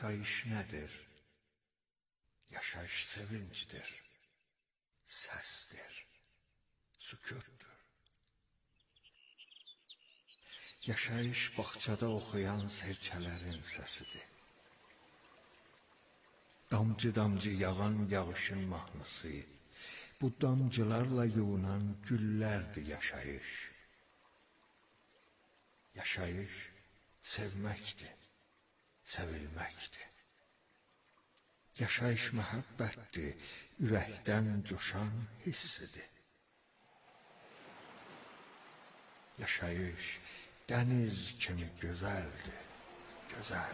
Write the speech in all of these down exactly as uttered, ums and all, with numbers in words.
Yaşayış nədir? Yaşayış sevincdir, səsdir, sükutdur. Yaşayış bağçada oxuyan serçələrin səsidir. Damcı-damcı yağan yağışın mahnısı, bu damcılarla yunan güllərdir yaşayış. Yaşayış sevməkdir, sevilməkdir. Yaşayış məhəbbətdir, ürəkdən coşan hissidir. Yaşayış dəniz kimi gözəldir, gözəl.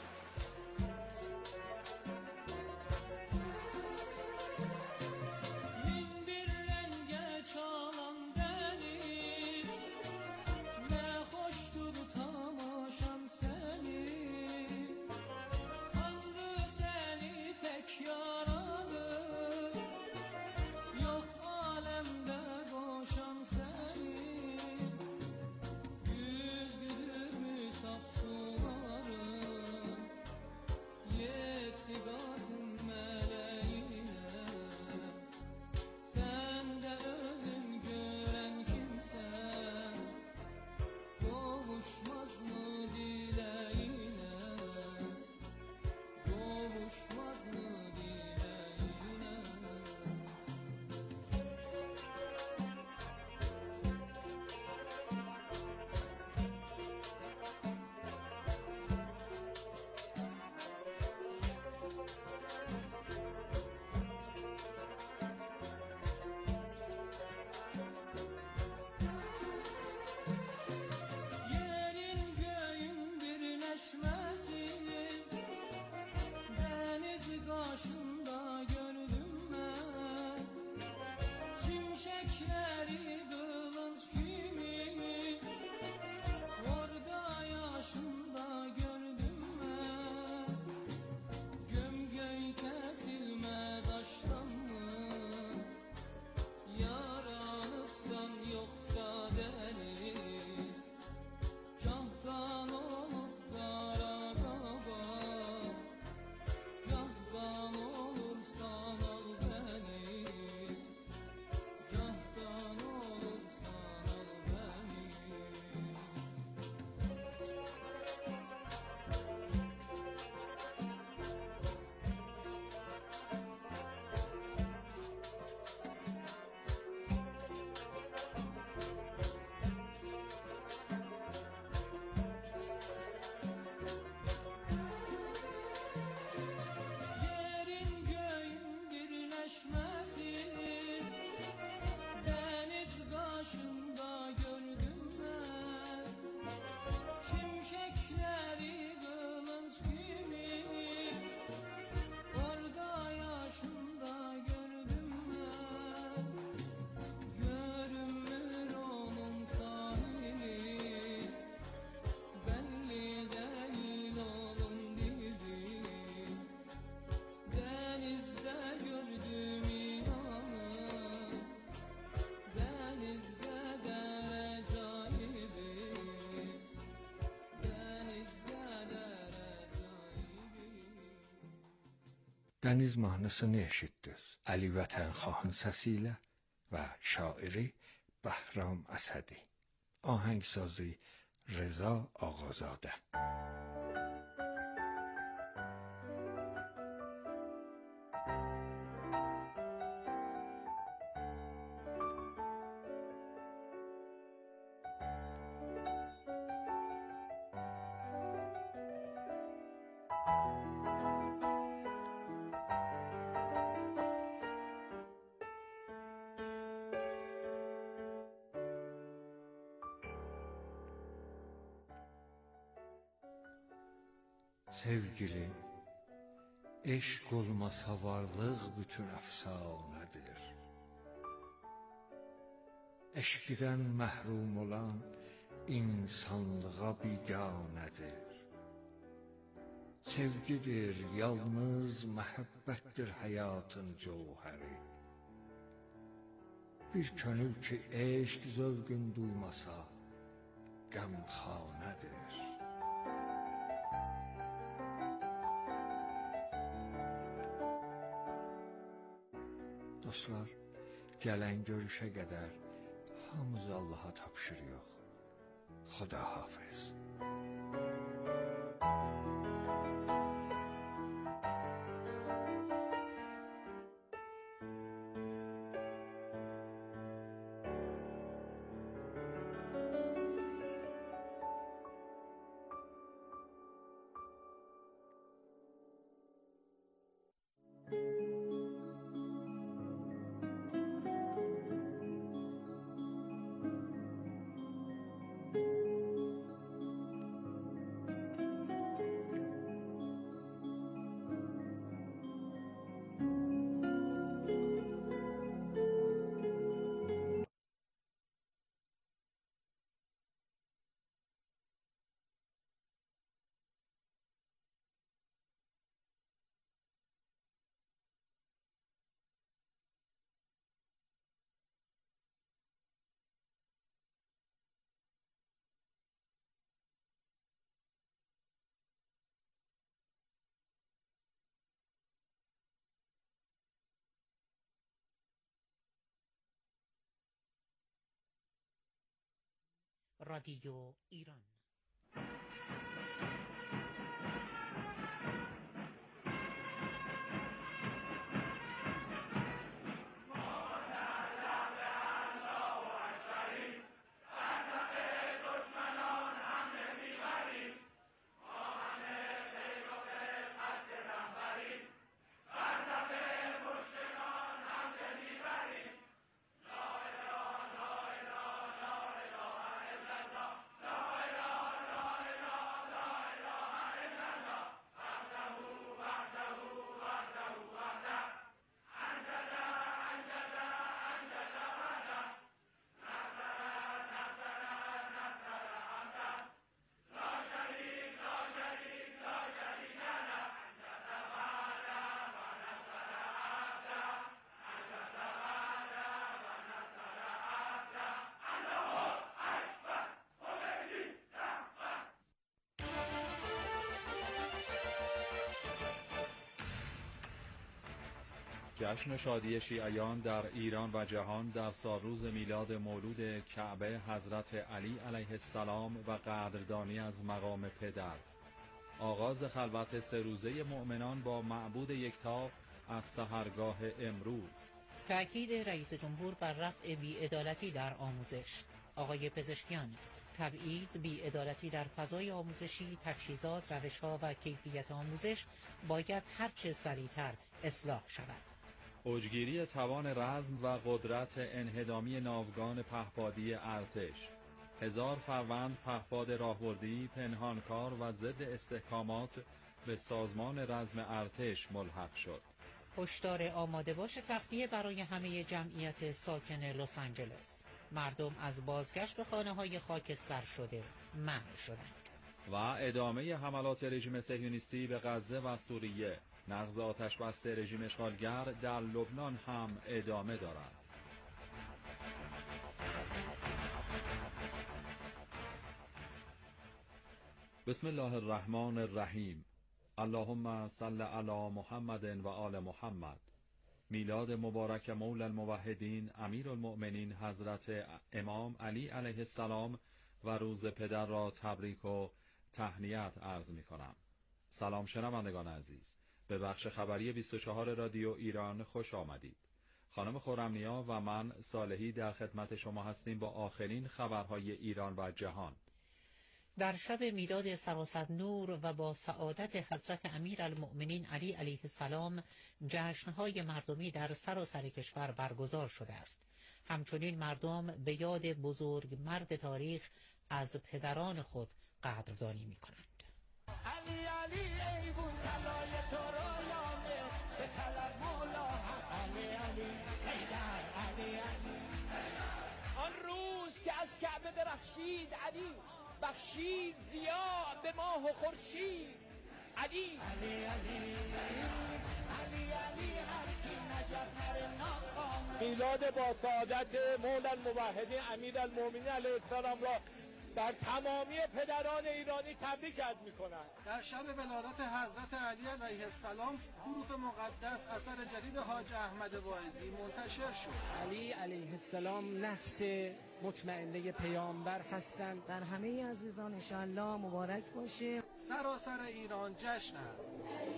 Dəniz mahnısını eşitdiniz. Əli Vətənxahın səsi ilə və şairi Bəhram Əsədi. Ahəngsazı Rəza Ağazadə. Sevgilim, eşq olmasa varlıq bütün əfsanədir. Eşqdən məhrum olan insanlığa biganədir. Sevgidir, yalnız məhəbbətdir həyatın cövhəri. Bir könül ki eşq zövqün duymasa, qəmxanədir. Dostlar, gələn görüşə qədər hamımız Allaha tapşırıq. Xuda hafiz. رادیو ایران. جشن شادی شیعیان در ایران و جهان در سالروز میلاد مولود کعبه حضرت علی علیه السلام و قدردانی از مقام پدر. آغاز خلوت سه روزه مؤمنان با معبود یکتا از سحرگاه امروز. تأکید رئیس جمهور بر رفع بی‌عدالتی در آموزش. آقای پزشکیان: تبعیض، بی‌عدالتی در فضای آموزشی، تجهیزات، روش‌ها و کیفیت آموزش باید هرچه سریعتر اصلاح شود. اوجگیری توان رزم و قدرت انهدامی ناوگان پهپادی ارتش. هزار فروند پهپاد راهبردی پنهانکار و ضد استحکامات به سازمان رزم ارتش ملحق شد. هشدار آماده باش تخلیه برای همه جمعیت ساکن لس آنجلس. مردم از بازگشت به خانه‌های خاکستر شده منع شدند. و ادامه حملات رژیم صهیونیستی به غزه و سوریه. نقض آتشبس رژیم اشغالگر در لبنان هم ادامه دارد. بسم الله الرحمن الرحیم. اللهم صل علی محمد و آل محمد. میلاد مبارک مولا الموحدین امیرالمؤمنین حضرت امام علی علیه السلام و روز پدر را تبریک و تهنیت عرض می کنم. سلام شنوندگان عزیز، به بخش خبری بیست و چهار رادیو ایران خوش آمدید. خانم خرمنیا و من صالحی در خدمت شما هستیم با آخرین خبرهای ایران و جهان. در شب میلاد سراسر نور و با سعادت حضرت امیرالمؤمنین علی علیه السلام جشن‌های مردمی در سراسر کشور برگزار شده است. همچنین مردم به یاد بزرگ مرد تاریخ از پدران خود قدردانی می‌کنند. علی علی ایبون طلای تو رو یامه به طلب مولا علی علی ایدر علی علی. آن روز که از کعبه درخشید علی، بخشید ضیا به ماه و خورشید. علی علی علی علی علی هر کی نجف نر ناکام. میلاد با سعادت مولا الموحدین امیرالمؤمنین علیه السلام را در تمامی پدران ایرانی تبریک عرض میکنم. در شب ولادت حضرت علی علیه السلام حروف مقدس اثر جدید حاج احمد واعظی منتشر شد. علی علیه السلام نفس مطمئنه پیامبر هستند. بر همه عزیزان انشاءالله مبارک باشه. سراسر ایران جشن است.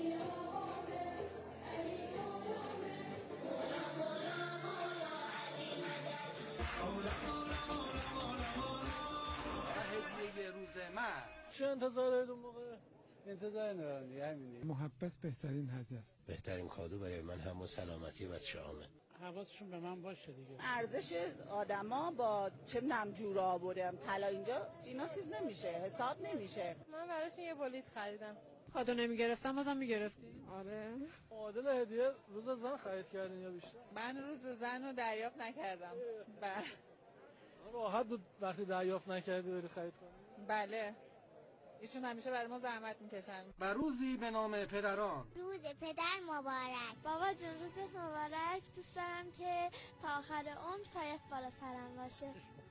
هدیه روز مرد. چه انتظار دارید اون موقع؟ انتظار ندارم دیگه، همینه. محبت بهترین هدیه است. بهترین کادو برای من همون سلامتی بچه‌هامه. حواسشون به من باشه دیگه. ارزش آدما با چه نم جورا آوردم طلا اینجا اینا چیز نمیشه، حساب نمیشه. من براشون یه بلیط خریدم. کادو نمیگرفتم بازم میگرفتی؟ آره. عادل هدیه روز زن خرید کردین یا بیشتر؟ من روز زن رو دریافت نکردم. بله. راحت بود وقتی دریافت نکردی بری خرید کنی؟ بله. ایشون همیشه برای ما زحمت میکشن. و روزی به نام پدران. روز پدر مبارک. بابا جون روزت مبارک. دوست دارم که تا آخر عمر سایت بالا سرم باشه.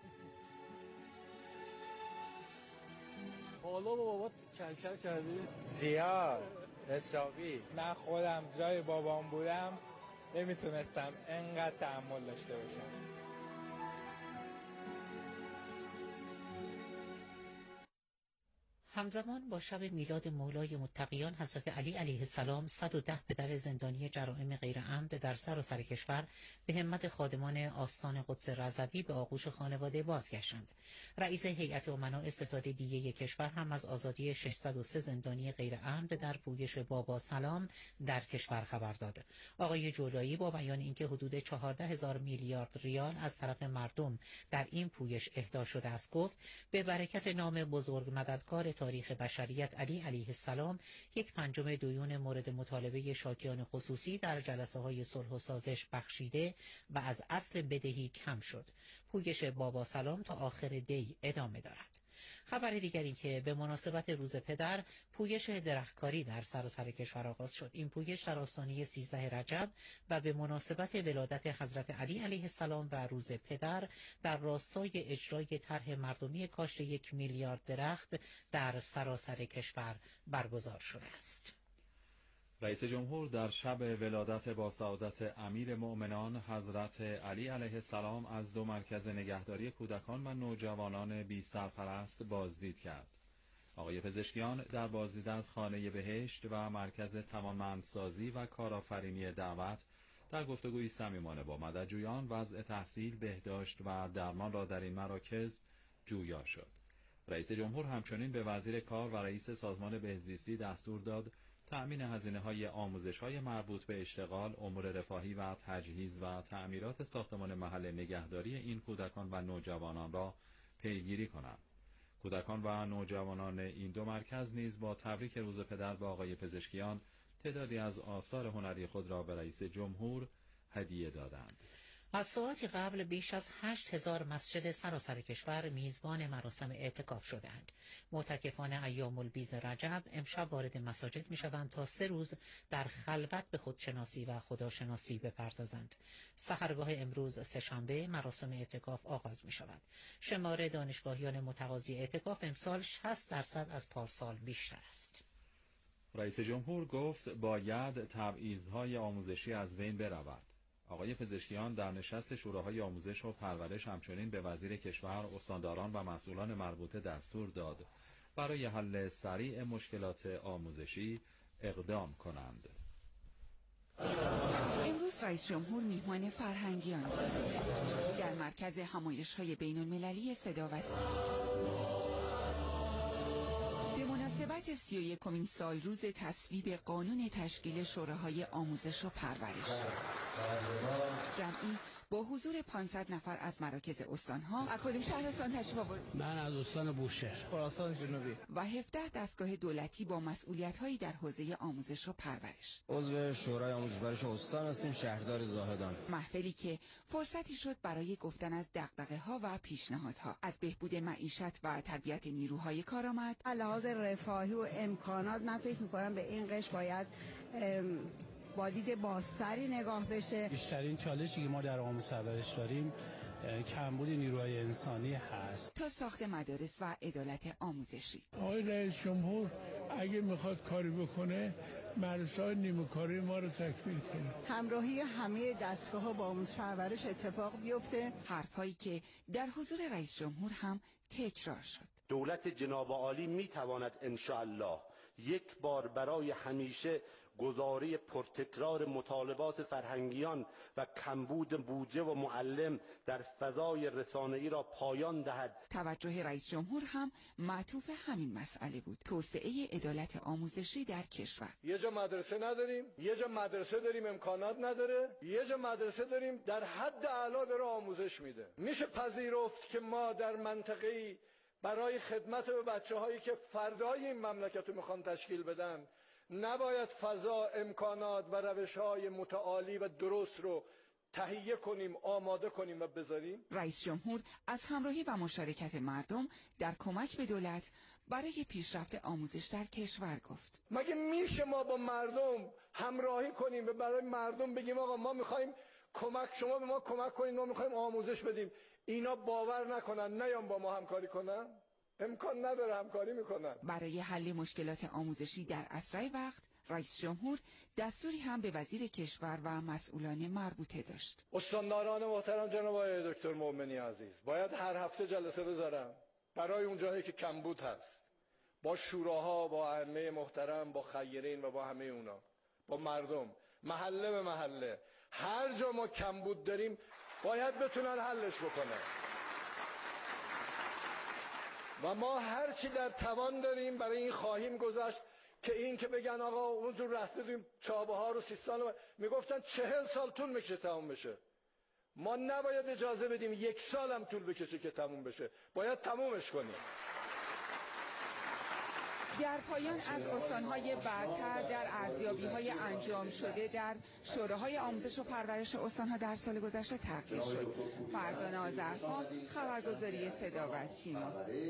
حالا با بابات کلکل کردی؟ زیاد حسابی. من خودم جای بابام بودم نمیتونستم انقدر تحمل داشته باشم. همزمان با شب میلاد مولای متقیان حضرت علی علیه السلام صد و ده پدر زندانی جرائم غیر عمد در سراسر کشور به همت خادمان آستان قدس رضوی به آغوش خانواده بازگشتند. رئیس هیئت امناء ستاد دیه کشور هم از آزادی ششصد و سه زندانی غیر عمد در پویش بابا سلام در کشور خبر داد. آقای جولایی با بیان اینکه حدود چهارده هزار میلیارد ریال از طرف مردم در این پویش اهدا شده است گفت به برکت نام بزرگ مددکار تاریخ بشریت علی علیه السلام یک پنجم دیون مورد مطالبه شاکیان خصوصی در جلسه های صلح و سازش بخشیده و از اصل بدهی کم شد. پویش بابا سلام تا آخر دی ادامه دارد. خبر دیگر این که به مناسبت روز پدر پویش درختکاری در سراسر کشور آغاز شد. این پویش در آستانه سیزده رجب و به مناسبت ولادت حضرت علی علیه السلام و روز پدر در راستای اجرای طرح مردمی کاشت یک میلیارد درخت در سراسر کشور برگزار شده است. رئیس جمهور در شب ولادت با سعادت امیر مؤمنان حضرت علی علیه السلام از دو مرکز نگهداری کودکان و نوجوانان بی سرپرست بازدید کرد. آقای پزشکیان در بازدید از خانه بهشت و مرکز توانمندسازی و کارآفرینی دعوت در گفتگوی صمیمانه با مددجویان وضع تحصیل، بهداشت و درمان را در این مراکز جویا شد. رئیس جمهور همچنین به وزیر کار و رئیس سازمان بهزیستی دستور داد تأمین هزینه‌های آموزش‌های مربوط به اشتغال، امور رفاهی و تجهیز و تعمیرات ساختمان محل نگهداری این کودکان و نوجوانان را پیگیری کنند. کودکان و نوجوانان این دو مرکز نیز با تبریک روز پدر به آقای پزشکیان تعدادی از آثار هنری خود را به رئیس جمهور هدیه دادند. از ساعتی قبل بیش از هشت هزار مسجد سراسر کشور میزبان مراسم اعتکاف شدند. معتکفان ایام البیض رجب امشب وارد مساجد می شوند تا سه روز در خلوت به خودشناسی و خداشناسی بپردازند. سحرگاه امروز سه‌شنبه مراسم اعتکاف آغاز می شود. شمار دانشگاهیان متقاضی اعتکاف امسال شصت درصد از پارسال بیشتر است. رئیس جمهور گفت باید تبعیض‌های آموزشی از بین برود. آقای پزشکیان در نشست شوراهای آموزش و پرورش همچنین به وزیر کشور، استانداران و مسئولان مربوطه دستور داد برای حل سریع مشکلات آموزشی اقدام کنند. امروز رئیس جمهور میهمان فرهنگیان در مرکز همایش‌های بین‌المللی صدا و سیما به مناسبت سی و یکمین سال روز تصویب قانون تشکیل شوراهای آموزش و پرورش جمعی با حضور پانصد نفر از مراکز استانها از کدوم شهرستان تشریف آوردید؟ من از استان بوشهر، خراسان جنوبی و هفده دستگاه دولتی با مسئولیت‌هایی در حوزه آموزش و پرورش. عضو شورای آموزش و پرورش استان هستیم، شهردار زاهدان. محفلی که فرصتی شد برای گفتن از دغدغه‌ها و پیشنهادها، از بهبود معیشت و تربیت نیروهای کارآمد. لحاظ رفاهی و امکانات من فکر می‌کنم به این قش باید با دید بازتری نگاه بشه. بیشترین چالشی که ما در آموزش و پرورش داریم کمبود نیروهای انسانی هست. تا ساخت مدارس و عدالت آموزشی. آقای رئیس جمهور اگه میخواد کاری بکنه مدرسه‌های نیمه کاری ما رو تکمیل کنه. همراهی همه دستگاه‌ها با آموزش پرورش اتفاق بیفته. حرفایی که در حضور رئیس جمهور هم تکرار شد. دولت جناب عالی میتواند ان شاء الله یک بار برای همیشه گزارش پرتکرار مطالبات فرهنگیان و کمبود بودجه و معلم در فضای رسانه‌ای را پایان دهد. توجه رئیس جمهور هم معطوف همین مسئله بود. توسعه عدالت آموزشی در کشور. یه جا مدرسه نداریم، یه جا مدرسه داریم امکانات نداره، یه جا مدرسه داریم در حد اعلا داره آموزش میده. میشه پذیرفت که ما در منطقه‌ای برای خدمت به بچه‌هایی که فردای این مملکت رو میخوان تشکیل بدن نباید فضا، امکانات و روش‌های متعالی و درست رو تهیه کنیم، آماده کنیم و بذاریم؟ رئیس جمهور از همراهی و مشارکت مردم در کمک به دولت برای پیشرفت آموزش در کشور گفت. مگه میشه ما با مردم همراهی کنیم و برای مردم بگیم آقا ما میخوایم کمک، شما به ما کمک کنید، ما میخوایم آموزش بدیم، اینا باور نکنن، نیان با ما همکاری کنن؟ امکان نداره همکاری میکنن. برای حل مشکلات آموزشی در اسرع وقت رئیس جمهور دستوری هم به وزیر کشور و مسئولان مربوطه داشت. استانداران محترم جناب آقای دکتر مومنی عزیز باید هر هفته جلسه بذارم برای اون جایی که کمبود هست، با شوراها، با ائمه محترم، با خیرین و با همه اونا، با مردم، محله به محله، هر جا ما کمبود داریم باید بتونن حلش بکنن و ما هر چی در توان داریم برای این خواهیم گذاشت که این که بگن آقا اونجور رفته دیم چابهار و سیستان و میگفتن چهل سال طول میکشه تموم بشه. ما نباید اجازه بدیم یک سال هم طول بکشه که تموم بشه، باید تمومش کنیم. در پایان از استان‌های برتر در ارزیابی‌های انجام شده در شوراهای آموزش و پرورش استان‌ها در سال گذشته تحقیق شد. فرزانه آذرخان، خبرگزاری صدا و سیما.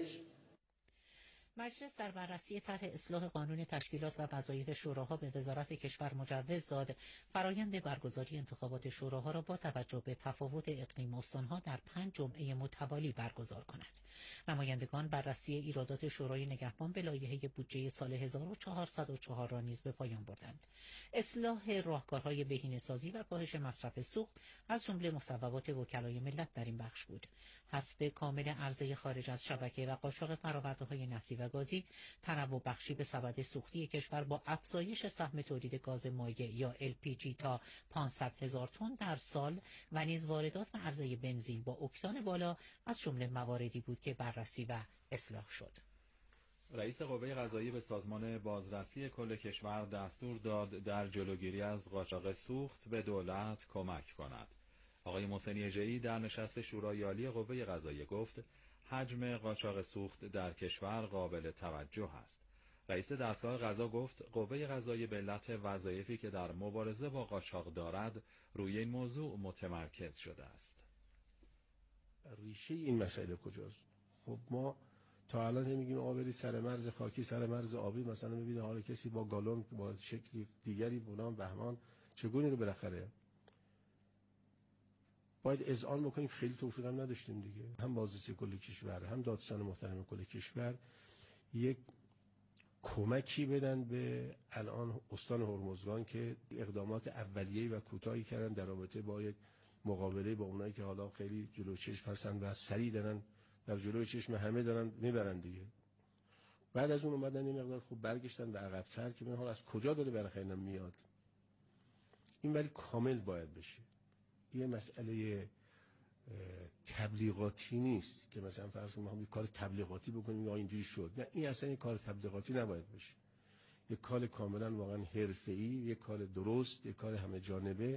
مجلس در بررسی طرح اصلاح قانون تشکیلات و وظایف شوراها به وزارت کشور مجوز داد فرایند برگزاری انتخابات شوراها را با توجه به تفاوت اقلیم استانها در پنج جمعه متوالی برگزار کند. نمایندگان بررسی ایرادات شورای نگهبان به لایحه بودجه سال هزار و چهارصد و چهار را نیز به پایان بردند. اصلاح راهکارهای بهینه‌سازی و کاهش مصرف سوخت از جمله مصوبات وکلای ملت در این بخش بود. حذف کامل عرضه خارج از شبکه و قاچاق فرآورده‌های نفتی و گازی، تنوع بخشی به سبد سوختی کشور با افزایش سهم تولید گاز مایع یا ال پی جی تا پانصد هزار تن در سال و نیز واردات و عرضه بنزین با اکتان بالا از جمله مواردی بود که بررسی و اصلاح شد. رئیس قوه قضاییه به سازمان بازرسی کل کشور دستور داد در جلوگیری از قاچاق سوخت به دولت کمک کند. آقای محسنی اژه‌ای در نشست شورای عالی قوه قضاییه گفت حجم قاچاق سوخت در کشور قابل توجه است. رئیس دستگاه قضا گفت قوه قضاییه به علت وظایفی که در مبارزه با قاچاق دارد روی این موضوع متمرکز شده است. ریشه این مسئله کجاست؟ خب ما تا الان میگیم آقا برید سر مرز خاکی، سر مرز آبی، مثلا ببینید حالا کسی با گالون با شکلی دیگری بونام بهمان چگونه رو بالاخره باید اذعان بکنیم. خیلی توفیق هم نداشتیم دیگه. هم بازرسی کل کشور هم دادستان محترم کل کشور یک کمکی بدن به الان استان هرمزگان که اقدامات اولیه‌ای و کوتاهی کردن در رابطه با یک مقابله با اونایی که حالا خیلی جلو چشم هستن و سریع دارن در جلوی چشم همه دارن میبرن دیگه. بعد از اون اومدن این مقدار خوب برگشتن به عقب‌تر که ببین حالا از کجا داره برخیرن میاد. این ولی کامل باید بشه. یه مسئله تبلیغاتی نیست که مثلا فرض کنیم ما یه کار تبلیغاتی بکنیم یا اینجوری شد. نه، این اصلا یه کار تبلیغاتی نباید بشه. یه کار کاملا واقعا حرفه‌ای، یه کار درست، یه کار همه جانبه.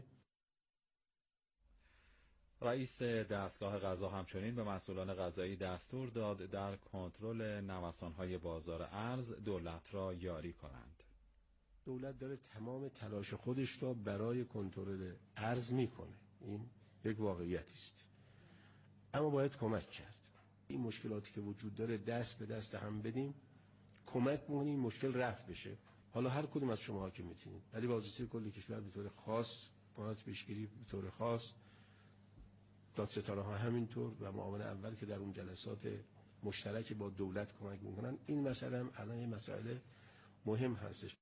رئیس دستگاه قضا همچنین به مسئولان قضایی دستور داد در کنترل نوسان‌های بازار ارز دولت را یاری کنند. دولت داره تمام تلاش خودش را برای کنترل ارز میکنه. این یک واقعیتی است. اما باید کمک کرد. این مشکلاتی که وجود داره دست به دست هم بدیم، کمک می‌کنیم این مشکل رفع بشه. حالا هر کدوم از شما که میتونید، ولی بازرسی کل کشور به طور خاص، قانون پیشگیری به طور خاص، دادستانه ها همینطور و معاون اول که در اون جلسات مشترک با دولت کمک میکنن. این مسئله هم الان یه مسئله مهم هستش.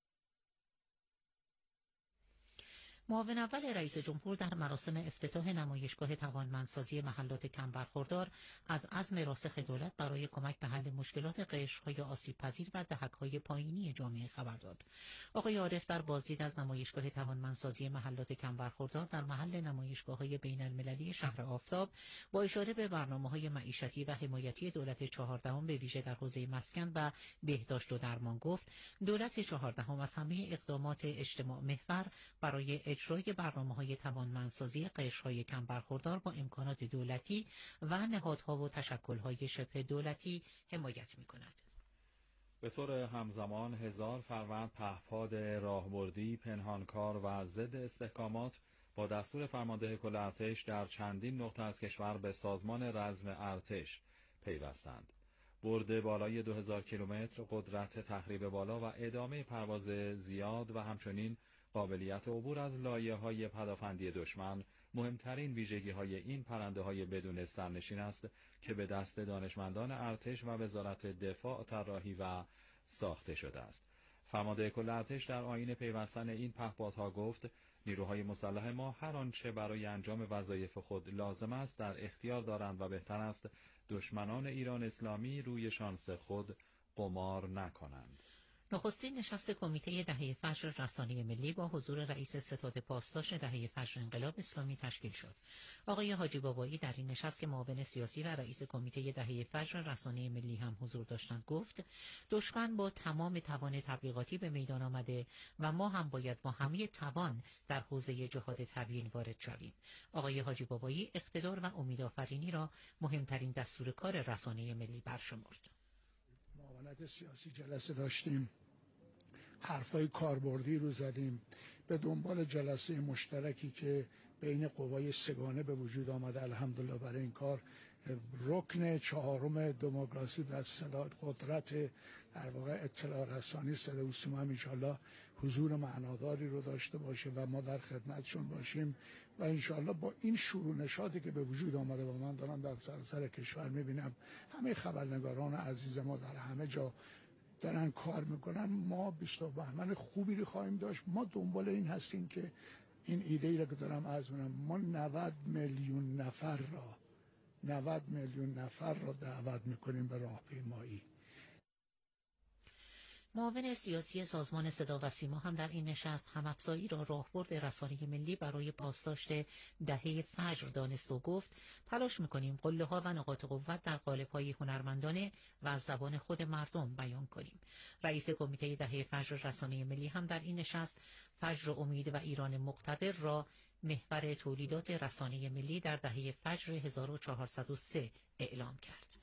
معاون اول رئیس جمهور در مراسم افتتاح نمایشگاه توانمندسازی محلات کم برخوردار از عزم راسخ دولت برای کمک به حل مشکلات قشرهای آسیب‌پذیر و دهک‌های پایینی جامعه خبر داد. آقای عارف در بازدید از نمایشگاه توانمندسازی محلات کم برخوردار در محل نمایشگاه‌های بین‌المللی شهر آفتاب با اشاره به برنامه‌های معیشتی و حمایتی دولت چهاردهم به ویژه در حوزه مسکن و بهداشت و درمان گفت دولت چهاردهم از همه اقدامات اجتماع محور برای اجرای برنامه‌های توانمندسازی قشرهای کم برخوردار با امکانات دولتی و نهادها و تشکل‌های شبه دولتی حمایت می‌کند. به طور همزمان هزار فروند پهپاد راهبردی، پنهانکار و ضد استحکامات با دستور فرمانده کل ارتش در چندین نقطه از کشور به سازمان رزم ارتش پیوستند. برد بالای دو هزار کیلومتر، قدرت تخریب بالا و ادامه پرواز زیاد و همچنین قابلیت عبور از لایه‌های پدافندی دشمن مهمترین ویژگی‌های این پرنده‌های بدون سرنشین است که به دست دانشمندان ارتش و وزارت دفاع طراحی و ساخته شده است. فرمانده کل ارتش در آیین پیوستن این پهپادها گفت نیروهای مسلح ما هر آنچه برای انجام وظایف خود لازم است در اختیار دارند و بهتر است دشمنان ایران اسلامی روی شانس خود قمار نکنند. نخستین نشست کمیته دهه فجر رسانه ملی با حضور رئیس ستاد پاسداشت دهه فجر انقلاب اسلامی تشکیل شد. آقای حاجی بابایی در این نشست که معاون سیاسی و رئیس کمیته دهه فجر رسانه ملی هم حضور داشتند گفت دشمن با تمام توان تبلیغاتی به میدان آمده و ما هم باید با همه توان در حوزه جهاد تبیین وارد شویم. آقای حاجی بابایی اقتدار و امیدآفرینی را مهمترین دستور کار رسانه ملی برشمرد. معاونت سیاسی جلسه داشتیم، حرفای کاربردی رو زدیم، به دنبال جلسه مشترکی که بین قوای سگانه به وجود آمده الحمدلله برای این کار رکن چهارم دموکراسی و صدا قدرت در واقع اطلاع رسانی صدا و سیما هم انشاءالله حضور معناداری رو داشته باشه و ما در خدمتشون باشیم و انشاءالله با این شروع نشاطی که به وجود آمده و من دارم در سراسر کشور میبینم همه خبرنگاران عزیز ما در همه جا دارن کار میکنن، ما بیست و بهمن خوبی رو خواهیم داشت. ما دنبال این هستیم که این ایده ای را که دارم عرض می‌کنم ما نود میلیون نفر را نود میلیون نفر را دعوت میکنیم به راهپیمایی. معاون سیاسی سازمان صدا و سیما هم در این نشست هم‌افزایی را راهبرد رسانه ملی برای پاسداشت دهه فجر دانست و گفت تلاش می‌کنیم قله‌ها و نقاط قوت در قالب‌های هنرمندانه و از زبان خود مردم بیان کنیم. رئیس کمیته دهه فجر رسانه ملی هم در این نشست فجر امید و ایران مقتدر را محور تولیدات رسانه ملی در دهه فجر هزار و چهارصد و سه اعلام کرد.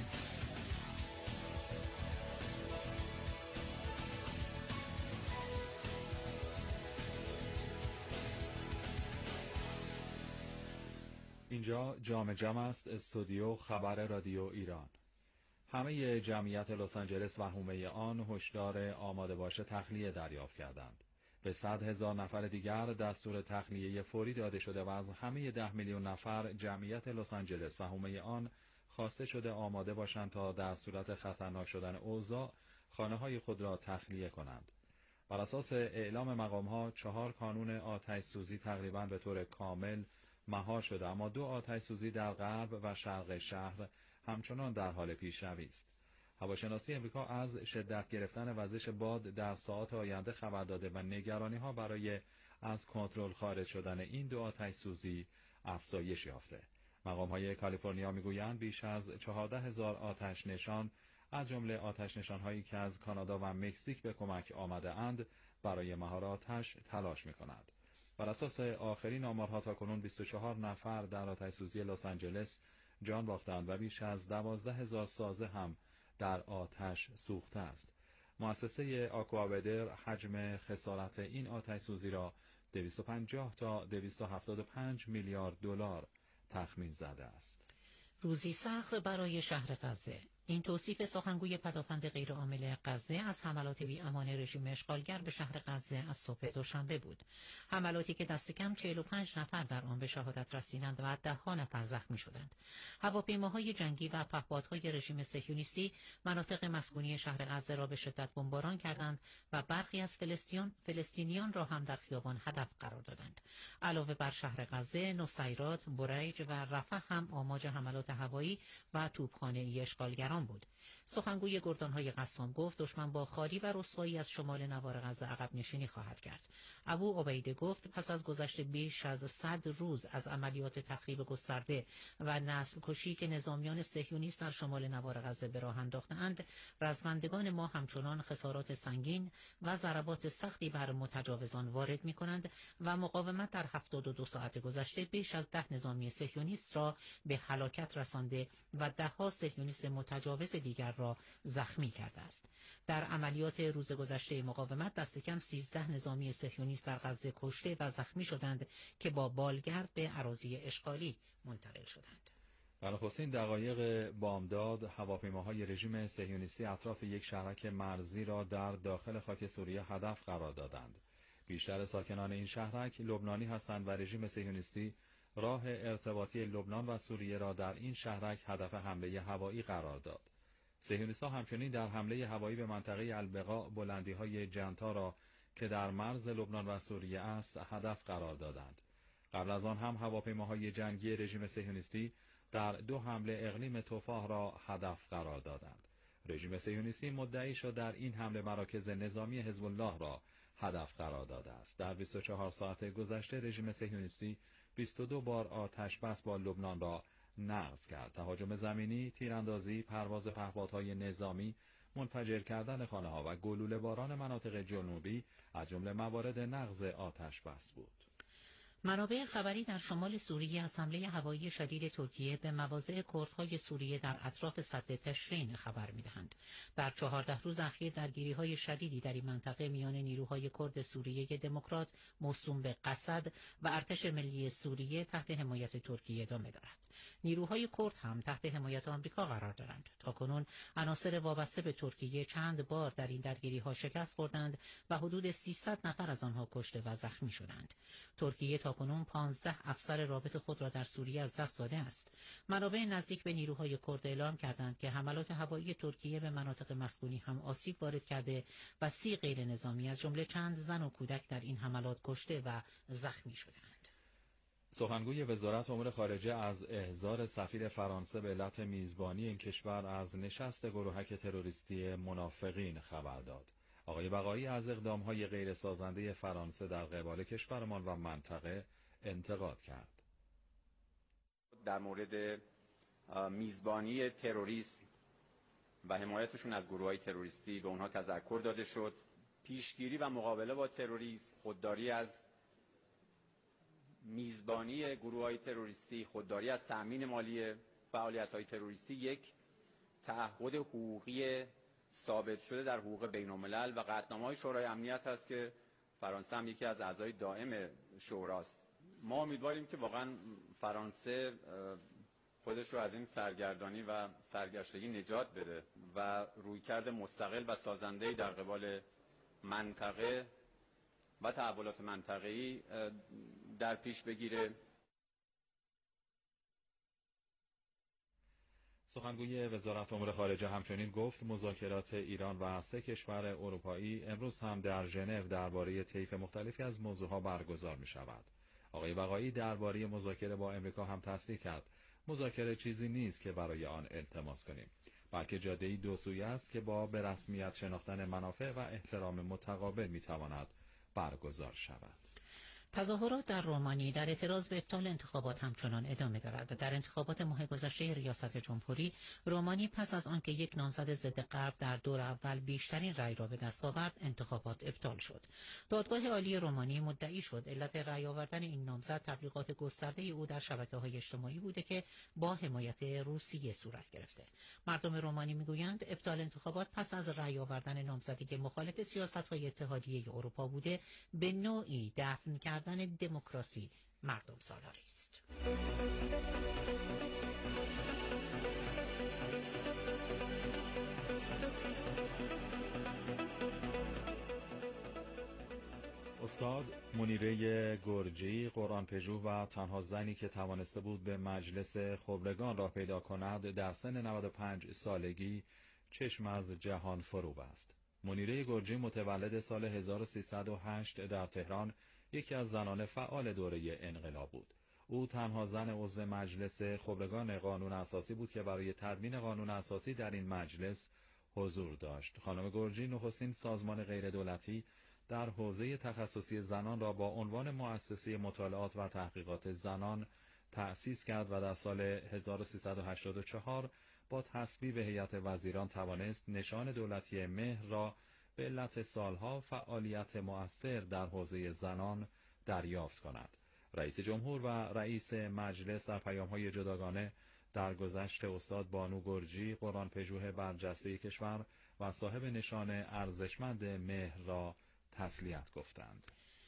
اینجا جام جم است، استودیو خبر رادیو ایران. همه جمعیت لس آنجلس و حومه آن هشدار آماده باشه تخلیه دریافت کردند. به صد هزار نفر دیگر دستور تخلیه فوری داده شده و از همه ده میلیون نفر جمعیت لس آنجلس و حومه آن خواسته شده آماده باشند تا در صورت خطرناک شدن اوضاع خانه‌های خود را تخلیه کنند. بر اساس اعلام مقام‌ها چهار کانون آتش سوزی تقریباً به طور کامل مهار شده، اما دو آتش سوزی در غرب و شرق شهر همچنان در حال پیشروی است. هواشناسی امریکا از شدت گرفتن وزش باد در ساعات آینده خبر داده و نگرانی‌ها برای از کنترل خارج شدن این دو آتش سوزی افزایش یافته. مقام‌های کالیفرنیا می‌گویند بیش از چهارده هزار آتش نشان از جمله آتش نشان‌هایی که از کانادا و مکزیک به کمک آمده اند برای مهار آتش تلاش می‌کنند. بر اساس آخرین آمارها تاکنون بیست و چهار نفر در آتش سوزی لس آنجلس جان باختند و بیش از دوازده هزار سازه هم در آتش سوخته است. مؤسسه آکوابدر حجم خسارت این آتش سوزی را دویست و پنجاه تا دویست و هفتاد و پنج میلیارد دلار تخمین زده است. روزی سخت برای شهر غزه. این توصیف سخنگوی پدافند غیرعامل غزه از حملات بی‌امان رژیم اشغالگر به شهر غزه از صبح دوشنبه بود. حملاتی که دست کم چهل و پنج نفر در آن به شهادت رسیدند و ده‌ها نفر زخمی شدند. هواپیماهای جنگی و پهپادهای رژیم صهیونیستی مناطق مسکونی شهر غزه را به شدت بمباران کردند و برخی از فلسطین فلسطینیان را هم در خیابان هدف قرار دادند. علاوه بر شهر غزه، نصیرات، بریج و رفح هم آماج حملات هوایی و توپخانه‌ای اشغالگران بود. سخنگوی گردانهای قسام گفت دشمن با خاری و رسوایی از شمال نوار غزه عقب نشینی خواهد کرد. ابو عبیده گفت پس از گذشت بیش از صد روز از عملیات تخریب گسترده و نسل کشی که نظامیان صهیونیست در شمال نوار غزه به راه انداخته‌اند، رزمندگان ما همچنان خسارات سنگین و ضربات سختی بر متجاوزان وارد می‌کنند و مقاومت در هفتاد و دو ساعت گذشته بیش از ده نظامی صهیونیست را به هلاکت رسانده و ده‌ها صهیونیست متجاوز دیگر را زخمی کرده است. در عملیات روز گذشته مقاومت دست کم سیزده نظامی صهیونیست در غزه کشته و زخمی شدند که با بالگرد به اراضی اشغالی منتقل شدند. در نخستین دقایق بامداد هواپیماهای رژیم صهیونیستی اطراف یک شهرک مرزی را در داخل خاک سوریه هدف قرار دادند. بیشتر ساکنان این شهرک لبنانی هستند و رژیم صهیونیستی راه ارتباطی لبنان و سوریه را در این شهرک هدف حمله هوایی قرار داد. صهیونیست‌ها همچنین در حمله هوایی به منطقه البقاع بلندی‌های جنتا را که در مرز لبنان و سوریه است هدف قرار دادند. قبل از آن هم هواپیماهای جنگی رژیم صهیونیستی در دو حمله اقلیم توفاح را هدف قرار دادند. رژیم صهیونیستی مدعی شد در این حمله مراکز نظامی حزب الله را هدف قرار داده است. در بیست و چهار ساعت گذشته رژیم صهیونیستی بیست و دو بار آتش بس با لبنان را نقض کرد. تهاجم زمینی، تیراندازی، پرواز پهپادهای نظامی، منفجر کردن خانه‌ها و گلوله باران مناطق جنوبی از جمله موارد نقض آتش بس بود. منابع خبری در شمال سوریه از حمله هوایی شدید ترکیه به مواضع کردهای سوریه در اطراف سد تشرین خبر می‌دهند. در چهارده روز اخیر درگیری‌های شدیدی در این منطقه میان نیروهای کرد سوریه دموکرات موسوم به قسد و ارتش ملی سوریه تحت حمایت ترکیه ادامه دارد. نیروهای کرد هم تحت حمایت آمریکا قرار دارند. تاکنون عناصر وابسته به ترکیه چند بار در این درگیری‌ها شکست خوردند و حدود سیصد نفر از آنها کشته و زخمی شدند. ترکیه تاکنون پانزده افسر رابط خود را در سوریه از دست داده است. منابع نزدیک به نیروهای کرد اعلام کردند که حملات هوایی ترکیه به مناطق مسکونی هم آسیب وارد کرده و سی غیر نظامی از جمله چند زن و کودک در این حملات کشته و زخمی شدند. سخنگوی وزارت امور خارجه از احضار سفیر فرانسه به علت میزبانی این کشور از نشست گروهک تروریستی منافقین خبر داد. آقای بقایی از اقدام‌های غیر سازنده فرانسه در قبال کشورمان و منطقه انتقاد کرد. در مورد میزبانی تروریسم و حمایتشون از گروه‌های تروریستی به اونها تذکر داده شد. پیشگیری و مقابله با تروریسم، خودداری از میزبانی گروه‌های تروریستی، خودداری از تأمین مالی فعالیت‌های تروریستی یک تعهد حقوقی ثابت شده در حقوق بین‌الملل و قطعنامه‌های شورای امنیت هست که فرانسه هم یکی از اعضای دائم شوراست. ما امیدواریم که واقعا فرانسه خودش رو از این سرگردانی و سرگشتگی نجات بده و رویکرد مستقل و سازنده‌ای در قبال منطقه و تحولات منطقه‌ای در پیش بگیره. سخنگوی وزارت امور خارجه همچنین گفت مذاکرات ایران و سه کشور اروپایی امروز هم در ژنو درباره طیف مختلفی از موضوعها برگزار می شود. آقای بقایی درباره مذاکره با امریکا هم تصدیق کرد. مذاکره چیزی نیست که برای آن التماس کنیم، بلکه جاده‌ای دو سویه است که با به رسمیت شناختن منافع و احترام متقابل می تواند برگزار شود. تظاهرات در رومانی در اعتراض به ابطال انتخابات همچنان ادامه دارد. در انتخابات ماه گذشته ریاست جمهوری، رومانی پس از آنکه یک نامزد ضد غرب در دور اول بیشترین رأی را به دست آورد، انتخابات ابطال شد. دادگاه عالی رومانی مدعی شد علت رأی آوردن این نامزد تبلیغات گسترده او در شبکه‌های اجتماعی بوده که با حمایت روسیه صورت گرفته. مردم رومانی میگویند ابطال انتخابات پس از رأی آوردن نامزدی که مخالف سیاست‌های اتحادیه اروپا بوده، به نوعی دفن کردن دموکراسی مردم سالاری است. استاد منیره گرجی، قرآن پژوه و تنها زنی که توانسته بود به مجلس خبرگان راه پیدا کند، در سن نود و پنج سالگی چشم از جهان فرو بست. منیره گرجی متولد سال هزار و سیصد و هشت در تهران یکی از زنان فعال دوره انقلاب بود. او تنها زن عضو مجلس خبرگان قانون اساسی بود که برای تدوین قانون اساسی در این مجلس حضور داشت. خانم گرجی نخستین سازمان غیردولتی در حوزه تخصصی زنان را با عنوان مؤسسه مطالعات و تحقیقات زنان تأسیس کرد و در سال هزار و سیصد و هشتاد و چهار با تصویب هیئت وزیران توانست نشان دولتی مهر را به علت سالها فعالیت مؤثر در حوزه زنان دریافت کند. رئیس جمهور و رئیس مجلس در پیام‌های جداگانه در گذشت استاد بانو گرجی، قرآن پژوه برجسته کشور و صاحب نشان ارزشمند مهر را تسلیت گفتند.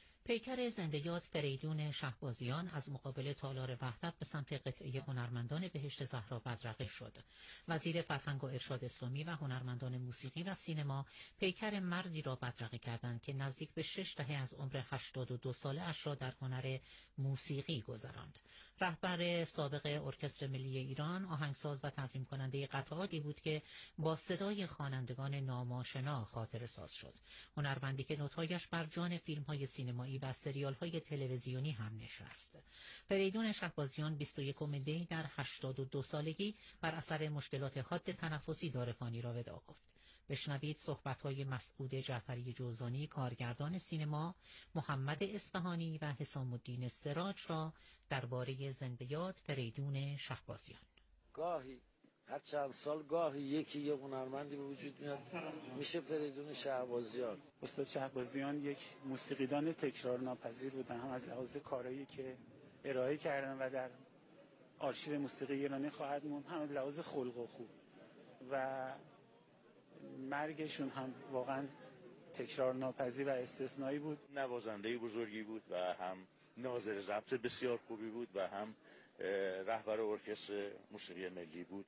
پیکر زنده یاد فریدون شهبازیان از مقابل تالار وحدت به سمت قطعه هنرمندان بهشت زهرا بدرقه شد. وزیر فرهنگ و ارشاد اسلامی و هنرمندان موسیقی و سینما پیکر مردی را بدرقه کردند که نزدیک به شش دهه از عمر هشتاد و دو ساله اش را در هنر موسیقی گذراند. رهبر سابق ارکستر ملی ایران، آهنگساز و تنظیم کننده قطعاتی بود که با صدای خوانندگان ناماشنا خاطره ساز شد. هنرمندی که نوت‌هایش بر جان فیلم‌های سینمایی و سریال‌های تلویزیونی هم نشست. فریدون شهبازیان بیست و یکم دی در هشتاد و دو سالگی بر اثر مشکلات حاد تنفسی دارفانی را وداع گفت. بشنوید صحبت‌های مسعود جعفری جوزانی، کارگردان سینما، محمد اصفهانی و حسام الدین سراج را درباره زنده یاد فریدون شهبازیان. گاهی هر چند سال گاهی یکی یه هنرمندی به وجود میاد میشه فریدون شهبازیان. استاد شهبازیان یک موسیقیدان تکرار ناپذیر بودن، هم از لحاظ کارهایی که ارائه کردن و در آرشیو موسیقی ایرانی خواهد موند، هم از لحاظ خلق و خو و مرگشون هم واقعا تکرار ناپذیر و استثنایی بود. نوازنده بزرگی بود و هم ناظر ضبط بسیار خوبی بود و هم رهبر ارکستر موسیقی ملی بود.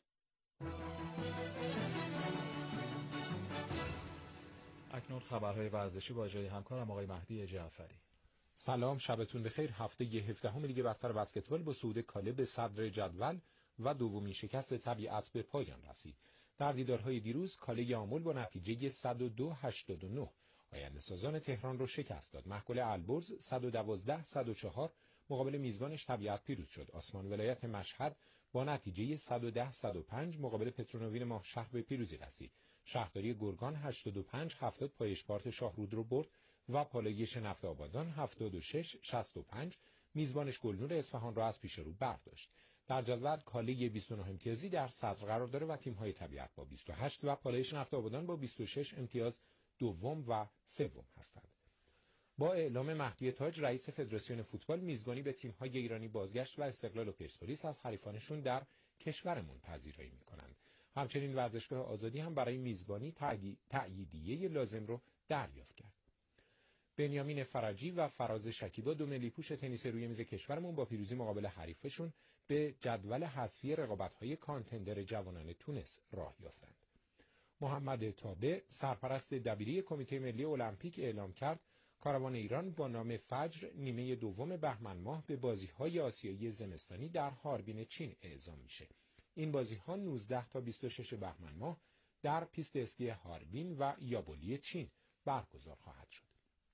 اکنون خبرهای ورزشی با اجرای همکارم آقای مهدی جعفری. سلام، شبتون بخیر. هفته هفدهم لیگ برتر بسکتبال با صعود کاله به صدر جدول و دومین شکست طبیعت به پایان رسید. در دیدارهای دیروز کاله آمل با نتیجه صد و دو هشتاد و نه آینده سازان تهران رو شکست داد. محکل البرز صد و دوازده صد و چهار مقابل میزبانش طبیعت پیروز شد. آسمان ولایت مشهد با نتیجه صد و ده صد و پنج مقابل پترونوین ماهشهر به پیروزی رسید. شهرداری گرگان هشتاد و پنج هفتاد پای اشپارت شاهرود رو برد و پالایش نفت آبادان هفتاد و شش شصت و پنج میزبانش گلنور اصفهان را از پیش رو برداشت. در جدول کاله بیست و نه امتیازی در صدر قرار داره و تیم‌های طبیعت با بیست و هشت و پالایش نفت آبادان با بیست و شش امتیاز دوم و سوم هستند. با اعلام مهدی تاج رئیس فدراسیون فوتبال میزبانی به تیم‌های ایرانی بازگشت و استقلال و پرسپولیس از حریفانشون در کشورمون پذیرایی می‌کنند. همچنین ورزشگاه آزادی هم برای میزبانی تأییدیه لازم رو دریافت کرد. بنیامین فرجی و فراز شکیبا دو ملی پوش تنیس روی میز کشورمون با پیروزی مقابل حریفشون به جدول حذفی رقابت‌های کانتندر جوانان تونس راه یافتند. محمد تابع سرپرست دبیری کمیته ملی المپیک اعلام کرد کاروان ایران با نام فجر نیمه دوم بهمن ماه به بازی‌های آسیایی زمستانی در هاربین چین اعزام میشه. این بازی‌ها نوزده تا بیست و شش بهمن ماه در پیست اسکی هاربین و یابولی چین برگزار خواهد شد.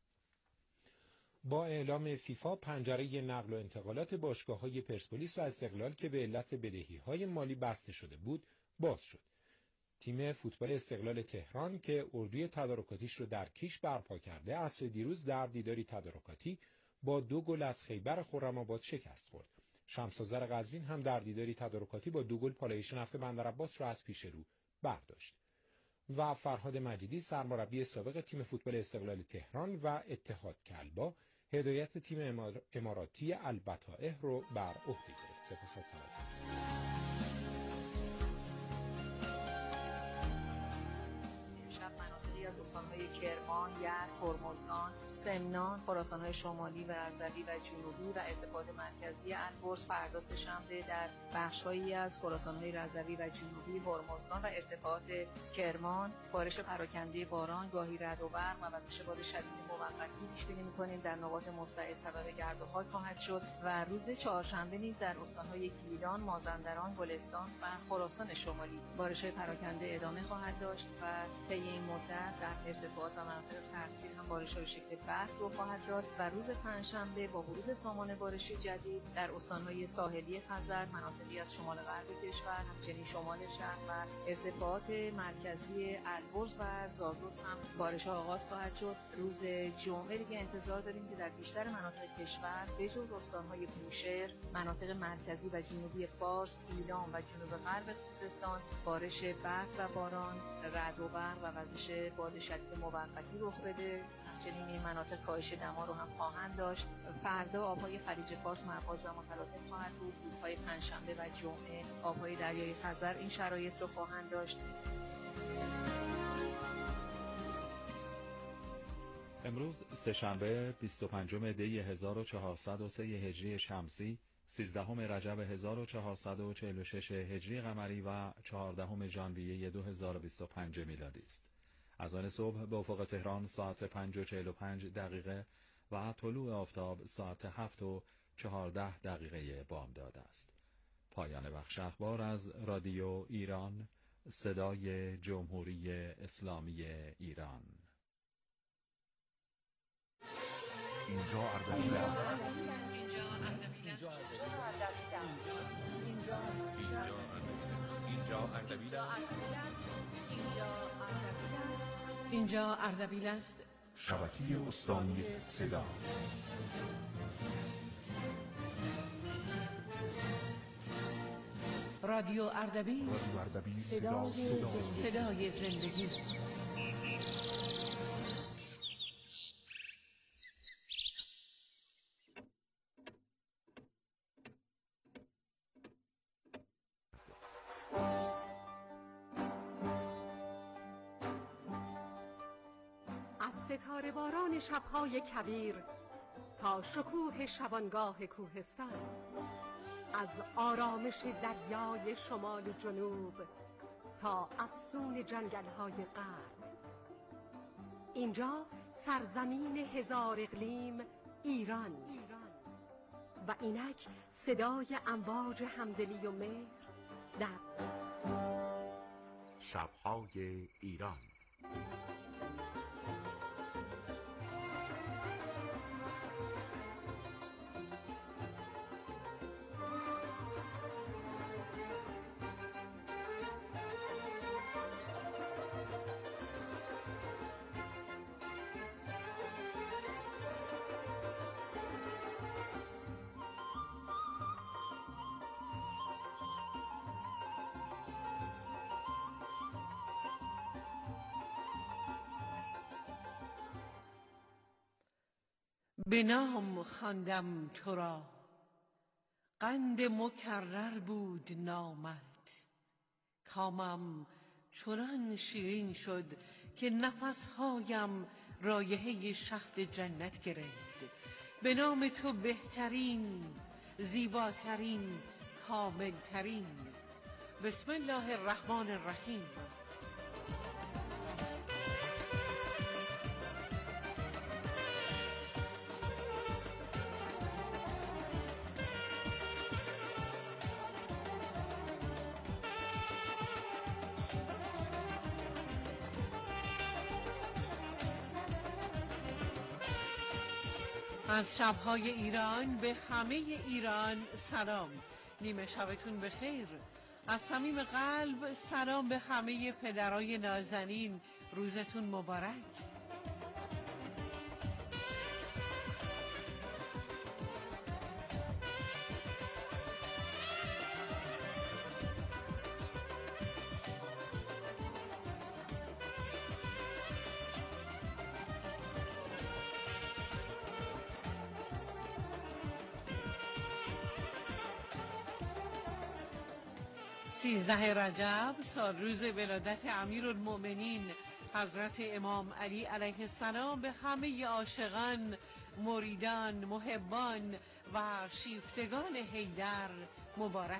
با اعلام فیفا پنجره نقل و انتقالات باشگاه‌های پرسپولیس و استقلال که به علت بدهی‌های مالی بسته شده بود باز شد. تیم فوتبال استقلال تهران که اردوی تدارکاتیش رو در کیش برپا کرده عصر دیروز در دیداری تدارکاتی با دو گل از خیبر خرم‌آباد شکست خورد. شمس آذر قزوین هم در دیداری تدارکاتی با دو گل پالایش نفت بندرعباس را از پیش رو برداشت. و فرهاد مجیدی سرمربی سابق تیم فوتبال استقلال تهران و اتحاد کلبا هدایت تیم اماراتی البطائح رو بر عهده گرفت. سپاس از توجه. امشب مناطقی از از استان‌های کرمان، یزد، هرمزگان، سمنان، خراسان‌های شمالی و رضوی و جنوبی و ارتفاعات مرکزی البرز فردا سه‌شنبه در بخش‌هایی از خراسان‌های رضوی و جنوبی، هرمزگان و ارتفاعات کرمان بارش پراکنده باران، گاهی رعد و برق و وزش باد شدید موقتی پیش بینی می‌کنیم. در نقاط مستعد سبب گرد و خاک خواهد شد و روز چهارشنبه نیز در استان‌های گیلان، مازندران، گلستان و خراسان شمالی بارش‌های پراکنده ادامه خواهد داشت و طی این مدت در ارتفاعات و مناطق سردسیر هم بارش‌های شکل برف رو خواهد داد و روز پنجشنبه با ورود سامان بارشی جدید در استان‌های ساحلی خزر، مناطقی از شمال غرب کشور، همچنین شمال شهر و ارتفاعات مرکزی البرز و زاگرس هم بارش‌ها آغاز خواهد شد. روز جمعه دیگه انتظار داریم که در بیشتر مناطق کشور به جز استان‌های بوشهر، مناطق مرکزی و جنوبی فارس، ایلام و جنوب غرب خوزستان بارش برف و باران، رعد و برق و وزش باد شدید موقتی رخ بده. همچنین این مناطق کاهش دما رو هم خواهند داشت. فردا آبهای خلیج فارس مرغاز و متلاطم خواهد بود. روزهای پنجشنبه و جمعه آبهای دریای خزر این شرایط رو خواهند داشت. امروز سه‌شنبه بیست و پنجم دی هزار و چهارصد و سه هجری شمسی، سیزدهم رجب هزار و چهارصد و چهل و شش هجری قمری و چهاردهم ژانویه دو هزار و بیست و پنج میلادی است. اذان صبح به افق تهران ساعت پنج و چهل و پنج دقیقه و طلوع آفتاب ساعت هفت و چهارده دقیقه بامداد است. پایان بخش اخبار از رادیو ایران، صدای جمهوری اسلامی ایران. اینجا اردبیل است. اینجا اردبیل است. اینجا اردبیل است. شبکه استانی صدا. رادیو اردبیل. رادیو اردبیل صدا صدای زندگی. ستاره باران شب‌های کویر تا شکوه شبانگاه کوهستان، از آرامش دریای شمال و جنوب تا افسون جنگل‌های غرب، اینجا سرزمین هزار اقلیم ایران و اینک صدای امواج همدلی و مهر در شب‌های ایران. به نام خواندم تو را، قند مکرر بود نامت، کامم چنان شیرین شد که نفسهایم رایحه شهد جنت گرفت. به نام تو بهترین، زیباترین، کاملترین. بسم الله الرحمن الرحیم. از شب‌های ایران به همه ایران سلام. نیمه شبتون بخیر. از صمیم قلب سلام به همه پدرای نازنین، روزتون مبارک. سیزده رجب سال روز ولادت امیرالمؤمنین حضرت امام علی علیه السلام به همه عاشقان، مریدان، محبان و شیفتگان حیدر مبارک.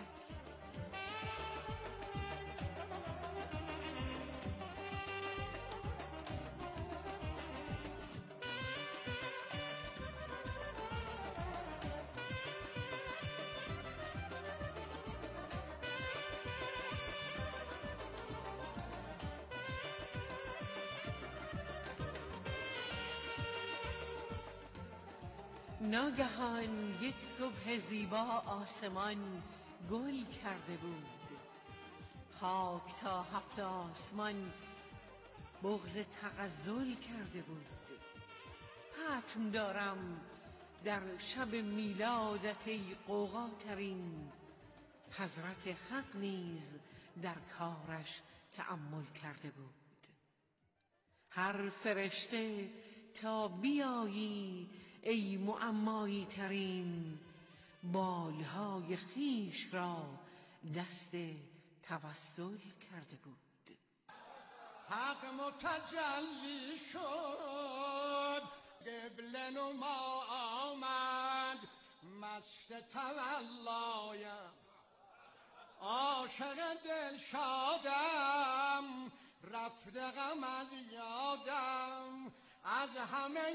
ناگهان یک صبح زیبا آسمان گل کرده بود، خاک تا هفت آسمان بغض تغزل کرده بود. حتم دارم در شب میلادت ای غوغا ترین، حضرت حق نیز در کارش تأمل کرده بود. هر فرشته تا بیایی ای معمایی ترین، بالهای خیش را دست توسل کرده بود. حق متجلی شد، قبله نما آمد، مست تولایم، عاشق دل شادم، رفت غم از یادم، از همه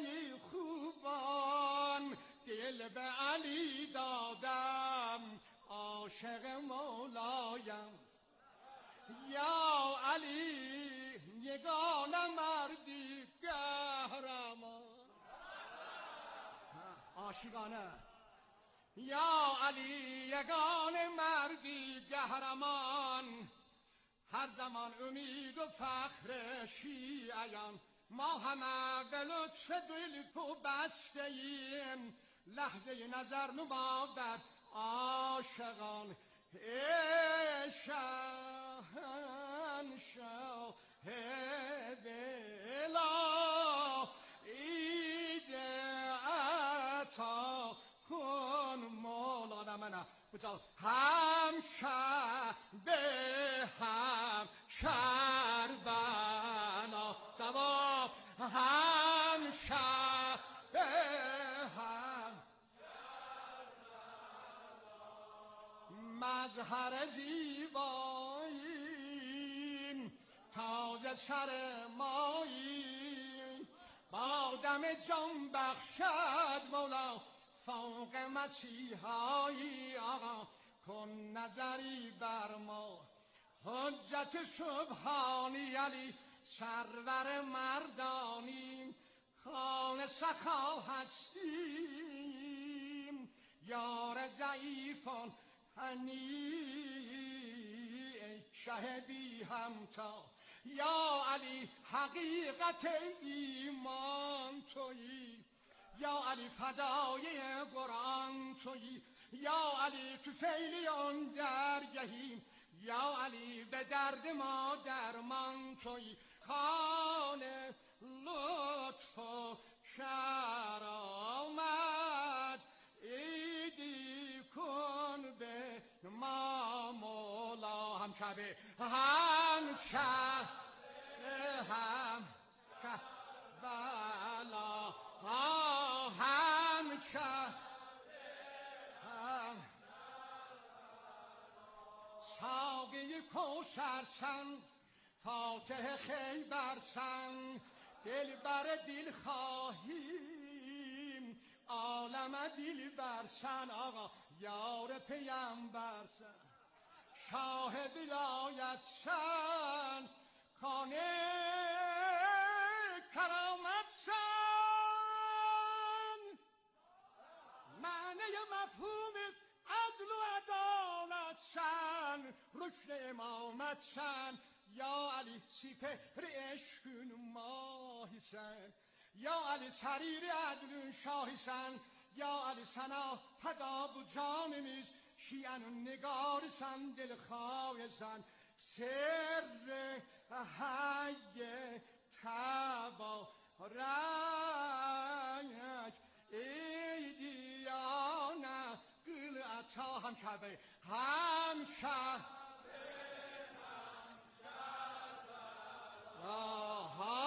خوبان دل به علی دادم، عاشق مولایم. یا علی یگانه مردی قهرمان، عاشقانه. یا علی یگانه مردی قهرمان، هر زمان امید و فخر شیعیان، ما همه به لطف دل تو بسته ایم، لحظه نظر نما در عاشقان. ای شهنشاه دلا، عید عطا کن مولانا منه بزا، هم شب به هم شربنا سوا، هم شب به هم مظهر زیبایی، تاج سر مایی، با دم جان بخشد مولا، فوق مسیحایی. آقا کن نظری بر ما، حجت سبحانی علی سرور مردانی، خان سخا هستیم، یار ضعیفان هنی، شه بی همتا. یا علی حقیقت ایمان تویی، یا علی فدای قرآن تویی، یا علی تو فیلیان درگهیم، یا علی به درد ما درمان تویی، خان لطف و کرامت، عیدی کن به ما مولا. هم شبه هم شب هم شب بلا، هم شب هم ساقی کوثر سن، فاتح خیبر سن، دل بر دل خواهیم، عالم دل بر سن. آقا یار پیمبر سن، شاه ولایت سن، خانه کرامت سن، معنی مفهوم عدل و عدالت سن، رشد امامت سن. یا علی سپهر عشق ماهی سن، یا علی سریر عدل شاهی سن، یا علی سنا فدا bu canimiz şiyanın nigarisan dil خواهسن، سر حی تبارک ای دیانه گل عطا. هم شبه هم شب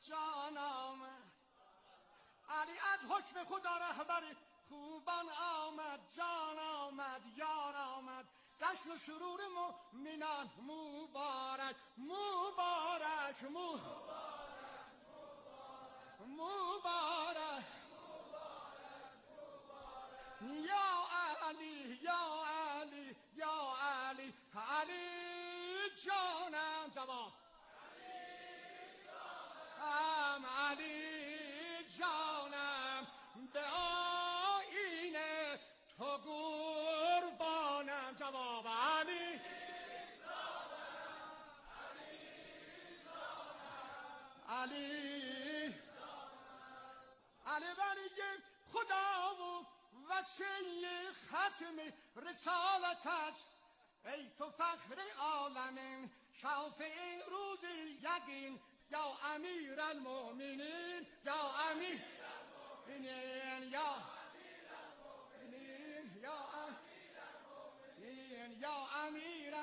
جان آمد علی از حکم خدا رهبر خوبان آمد جان آمد یار آمد جشن و سرور مؤمنان مبارک مبارک مبارک یا علی یا علی یا علی علی جانم جواب هم علی جانم به آیین تو قربانم جواب علی علی علی ولی خدا و وسیله ختم رسالتش ای تو فخر عالمین شافع روز یقین یا امیر المؤمنین یا امیر المؤمنین یا امیر یا امیر یا امیر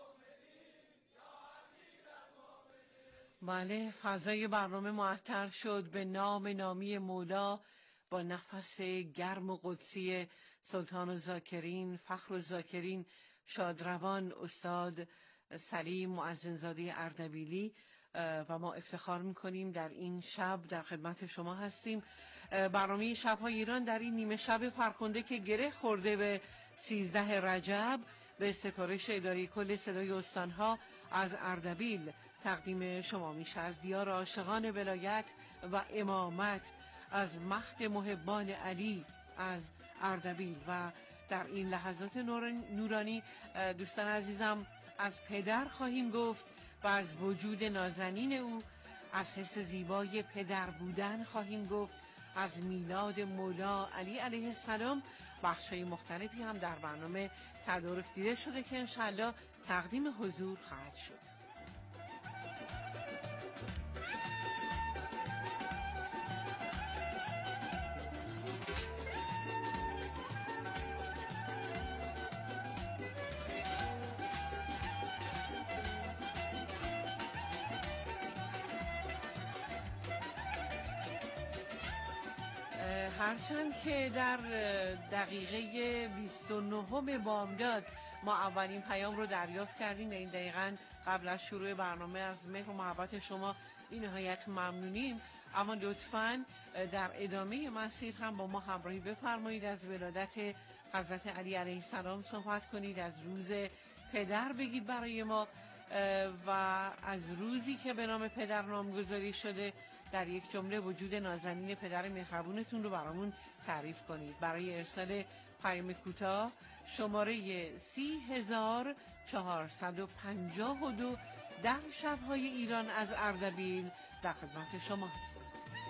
بله، فضای برنامه معطر شد به نام نامی مولا با نفس گرم و قدسی سلطان الذاکرین فخر الذاکرین شادروان استاد سلیم مؤذنزاده اردبیلی و ما افتخار میکنیم در این شب در خدمت شما هستیم. برنامه شب‌های ایران در این نیمه شب فرخنده که گره خورده به سیزده رجب به سفارش اداره کل صدای استانها از اردبیل تقدیم شما میشه. از دیار عاشقان ولایت و امامت، از مهد محبان علی از اردبیل. و در این لحظات نورانی دوستان عزیزم از پدر خواهیم گفت و از وجود نازنین او، از حس زیبای پدر بودن خواهیم گفت، از میلاد مولا علی علیه السلام. بخشای مختلفی هم در برنامه تدارک دیده شده که انشالله تقدیم حضور خواهد شد. هرچند که در دقیقه بیست و نهم بامداد ما اولین پیام رو دریافت کردیم، این دقیقاً قبل از شروع برنامه از مهر و محبت شما بی نهایت ممنونیم، اما لطفاً در ادامه مسیر هم با ما همراهی بفرمایید. از ولادت حضرت علی علیه السلام صحبت کنید، از روز پدر بگید برای ما و از روزی که به نام پدر نامگذاری شده در یک جمله وجود نازنین پدر مهربونتون رو برامون تعریف کنید. برای ارسال پیام کوتاه شماره سی هزار چهارصد و پنجاه و دو در شب‌های ایران از اردبیل در خدمت شما است.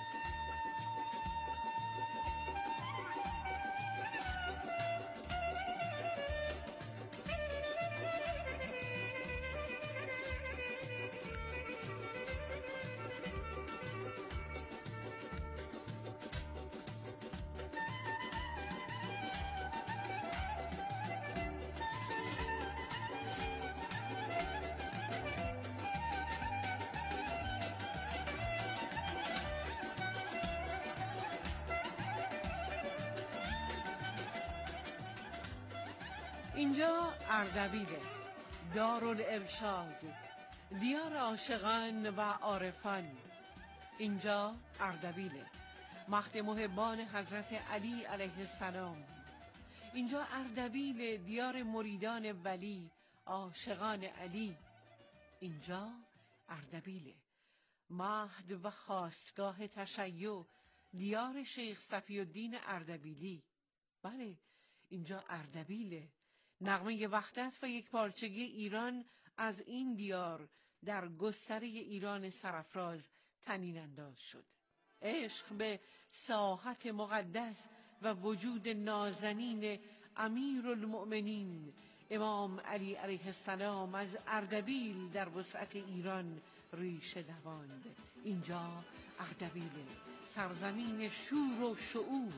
اینجا اردبیله، دارالارشاد، دیار عاشقان و عارفان. اینجا اردبیله، مهد محبان حضرت علی علیه السلام. اینجا اردبیل، دیار مریدان ولی، عاشقان علی. اینجا اردبیله، مهد و خواستگاه تشیع، دیار شیخ صفی الدین اردبیلی. بله، اینجا اردبیله، نغمه وحدت و یک پارچگی ایران از این دیار در گستره ایران سرافراز طنین انداز شد. عشق به ساحت مقدس و وجود نازنین امیرالمؤمنین امام علی علیه السلام از اردبیل در وسعت ایران ریشه دواند. اینجا اردبیل، سرزمین شور و شعور.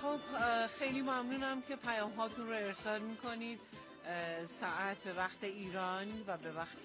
خب خیلی ممنونم که پیام هاتون رو ارسال میکنید. ساعت به وقت ایران و به وقت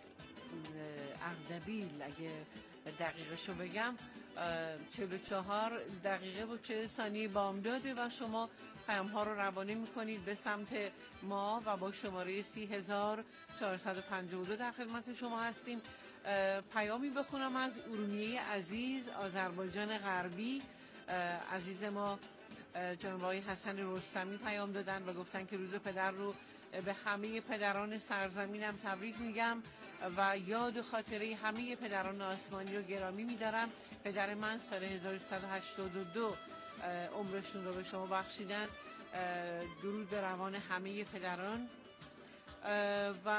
اردبیل اگه دقیقشو بگم چهل و چهار دقیقه و چهل ثانیه بامداده و شما پیام ها رو روانه میکنید به سمت ما و با شماره سی هزار چهارصد و پنجاه و دو در خدمت شما هستیم. پیامی بخونم از ارومیه عزیز آذربایجان غربی. عزیز ما جناب آقای حسن رستمی پیام دادن و گفتن که روز پدر رو به همه پدران سرزمینم تبریک میگم و یاد و خاطره همه پدران آسمانی رو گرامی میدارم. پدر من سال هزار و سیصد و هشتاد و دو عمرشون رو به شما بخشیدن. درود به روان همه پدران و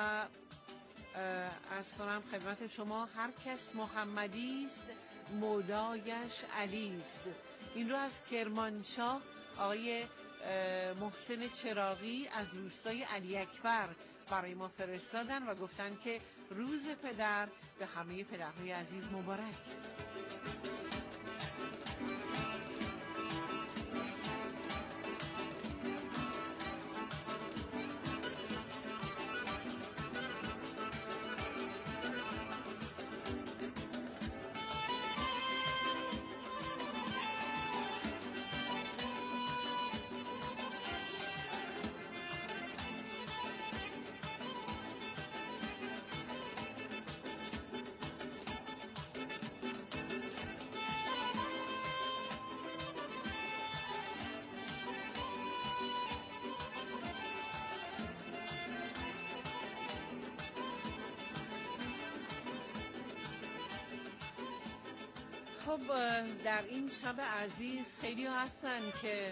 از کنم خدمت شما هر کس محمدی است مودایش علی است. این رو از کرمانشاه آقای محسن چراغی از روستای علی اکبر برای ما فرستادن و گفتن که روز پدر به همه پدرهای عزیز مبارک. خب در این شب عزیز خیلی هستن که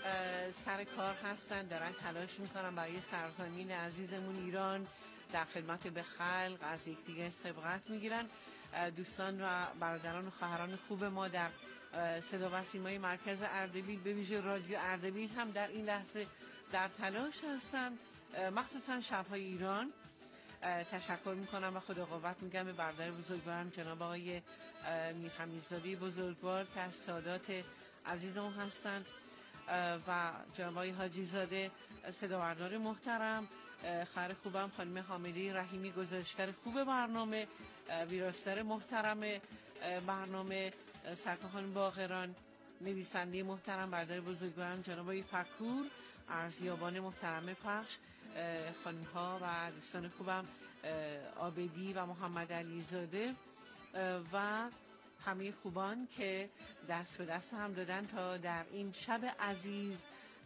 سر کار هستن، دارن تلاش میکنن برای سرزمین عزیزمون ایران، در خدمت به خلق از یکدیگر سبقت میگیرن. دوستان و برادران و خواهران خوب ما در صدا و سیمای مرکز اردبیل به ویژه رادیو اردبیل هم در این لحظه در تلاش هستن، مخصوصا شب‌های ایران. تشکر میکنم و خدا قوت میگم به برادر بزرگوارم جناب آقای میرحمیدزاده بزرگوار که از سادات عزیزم هستند و جناب آقای حاجی زاده صداوردار محترم، خواهر خوبم خانم حامده رحیمی گزارشگر خوب برنامه، ویراستار محترم برنامه سرکار خانم باقران، نویسنده محترم برادر بزرگوارم جناب آقای فکور، ارزیابان محترم پخش، خانم ها و دوستان خوبم آبدی و محمد علی زاده و همه خوبان که دست به دست هم دادن تا در این شب عزیز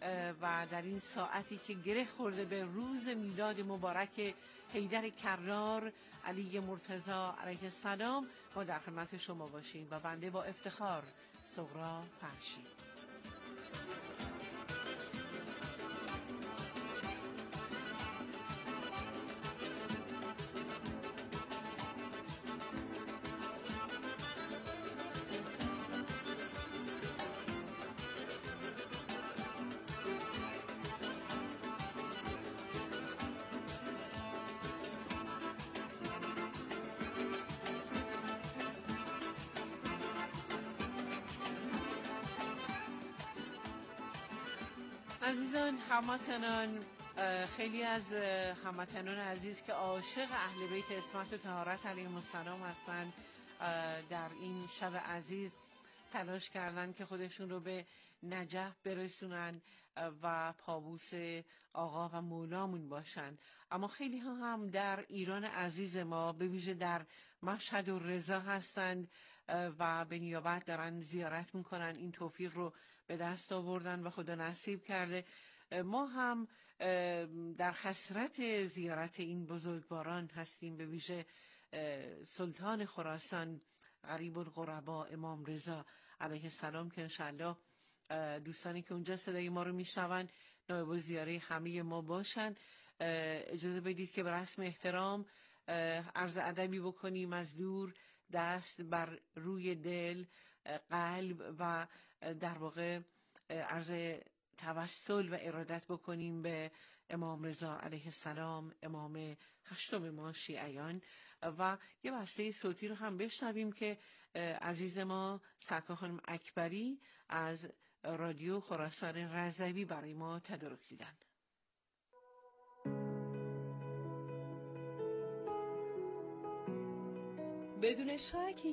و در این ساعتی که گره خورده به روز میلاد مبارک حیدر کرار علی مرتضی علیه السلام ما در خدمت شما باشیم و بنده با افتخار صغرا فرشی. عزیزان هموطنان، خیلی از هموطنان عزیز که عاشق اهل بیت عصمت و طهارت علیهم السلام هستند در این شب عزیز تلاش کردن که خودشون رو به نجف برسونن و پابوس آقا و مولامون باشن. اما خیلی ها هم در ایران عزیز ما به ویژه در مشهد و رضا هستند و به نیابت دارن زیارت میکنن. این توفیق رو به دست آوردن و خدا نصیب کرده. ما هم در حسرت زیارت این بزرگواران هستیم، به ویژه سلطان خراسان غریب الغربا امام رضا علیه السلام که انشاءالله دوستانی که اونجا صدای ما رو میشنون نایب الزیاره همه ما باشن. اجازه بدید که به رسم احترام عرض ادبی بکنیم از دور، دست بر روی دل، قلب و در واقع عرض توسل و ارادت بکنیم به امام رضا علیه السلام، امام هشتم ما شیعیان، و یه بسته صوتی رو هم بشنویم که عزیز ما سرکار خانم اکبری از رادیو خراسان رضوی برای ما تدارک دیدن. بدون شک